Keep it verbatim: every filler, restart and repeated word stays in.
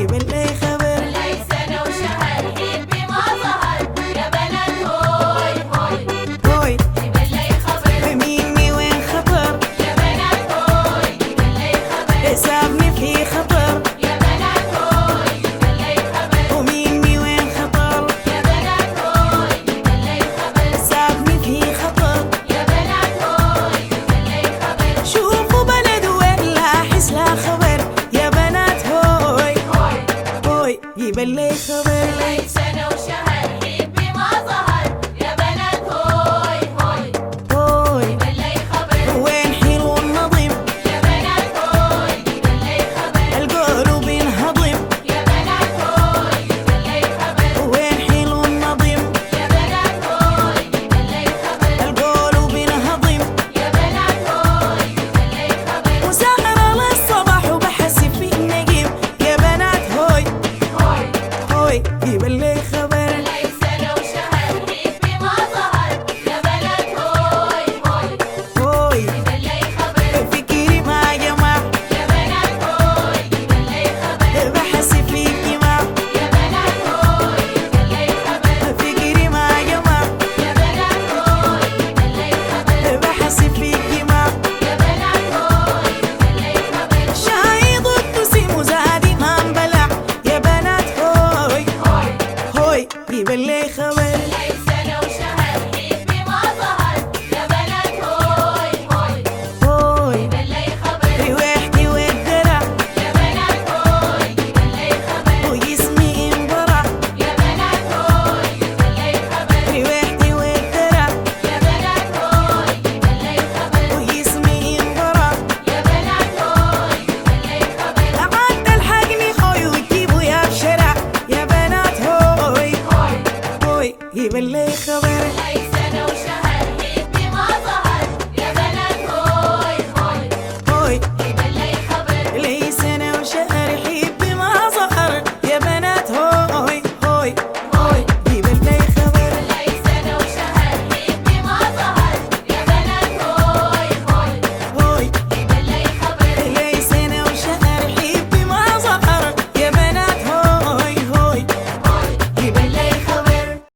جيب اللي خبر. لي سنة وشهر حبي ما ظهر يا بنات هوي هوي هوي جيب اللي خبر. ميني وين خطر يا بنات هوي جيب اللي خبر. سابني في خطر يا بنات هوي جيب اللي خبر. وميني وين خطر يا بنات هوي جيب اللي خبر. سابني في خطر. يا بنات هوي جيب اللي خبر. شوفوا بلد وين لا أحس لا خبر يا بنات هوي هوي هوي جيب اللي خبر. لي سنة وشهر حبي ما ظهر يا بنات هوي هوي هوي جيب اللي خبر. وين حلو النظيم يا بنات هوي جيب اللي خبر. القلوب ينهضم. يا بنات هوي جيب اللي خبر. وين حلو النظيم يا بنات هوي جيب اللي خبر. القلوب ينهضم. يا بنات هوي جيب اللي خبر. وسهرة للصباح وبحسب في النجيم يا بنات هوي هوي هوي جيب اللي